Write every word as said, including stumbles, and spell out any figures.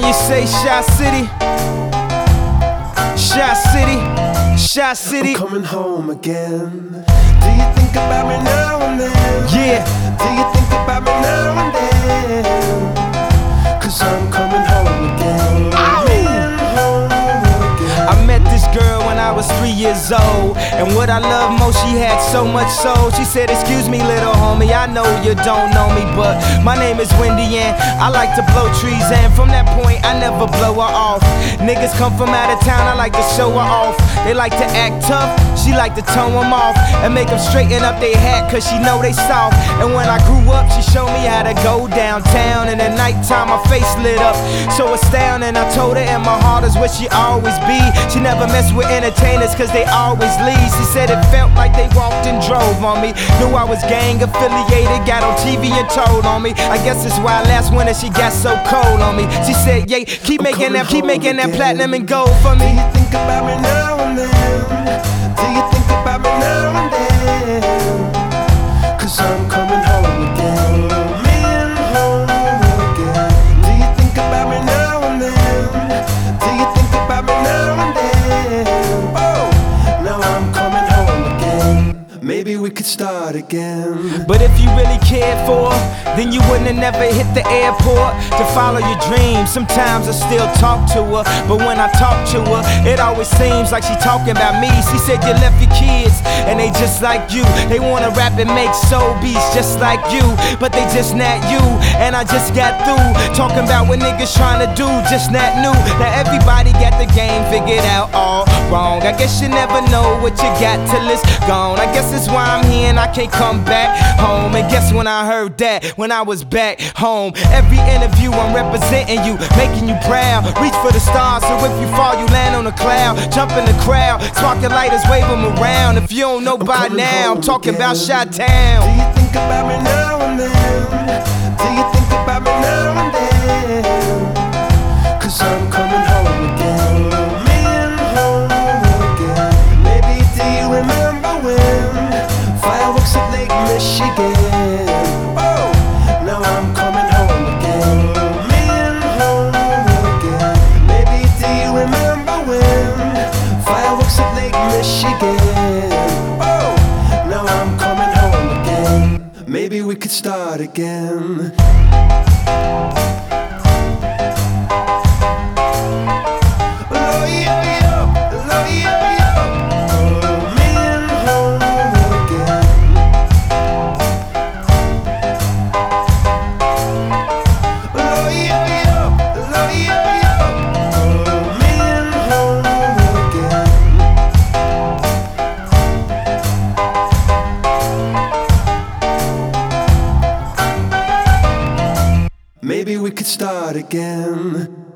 you say Shy City? Shy City, Shy City. I'm coming home again. Do you think about me now and then? Yeah. Do you think about me now and then? Cause I'm coming home again. Coming home again. I met this girl when I was three years old, and what I love most, she had so much soul. She said, excuse me little homie, I know you don't know me, but my name is Wendy and I like to blow trees, and from that point I never blow her off. Niggas come from out of town, I like to show her off. They like to act tough, she like to tone them off and make them straighten up their hat, cause she know they soft. And when I grew up, she showed me how to go downtown, and at nighttime my face lit up so astounding. I told her and my heart is where she always be. She never mess with entertainers cause they always leave. She said it felt like they walked and drove on me. Knew I was gang affiliated, got on T V and told on me. I guess that's why last winter she got so cold on me. She said, yeah, keep I'm making that, keep home making that again. platinum and gold for Do me. you think about me now and then? Do you think about me now and then? Cause I'm coming home again. Coming home again. Do you think about me now and then? Do you think about me now and then? Oh, now I'm coming home again. Maybe we could start again. But if you really cared for her, then you wouldn't have never hit the airport to follow your dreams. Sometimes I still talk to her, but when I talk to her, it always seems like she talking about me. She said you left your kids, and they just like you. They wanna rap and make soul beats just like you, but they just not you. And I just got through talking about what niggas trying to do, just not new. Now everybody got the game figured out all wrong. I guess you never know what you got till it's gone. I guess that's why I'm here and I can't come back home. And guess when I heard that, when I was back home. Every interview I'm representing you, making you proud. Reach for the stars, so if you fall you land on a cloud. Jump in the crowd, sparking lighters, wave them around. If you don't know by now, I'm talking again. about Chi-Town. Do you think about me now and then? Do you think about me now and then? Cause I'm coming home again. Coming home again. Maybe do you remember when fireworks at Lake Michigan? Oh, now I'm coming home again. Coming home again. Maybe do you remember when fireworks at Lake Michigan? Oh, now I'm coming home again. Maybe we could start again. Oh, yeah, yeah. Oh, yeah, yeah. Coming home again. Oh, yeah, yeah. Oh, yeah, yeah. Coming home again. Maybe we could start again.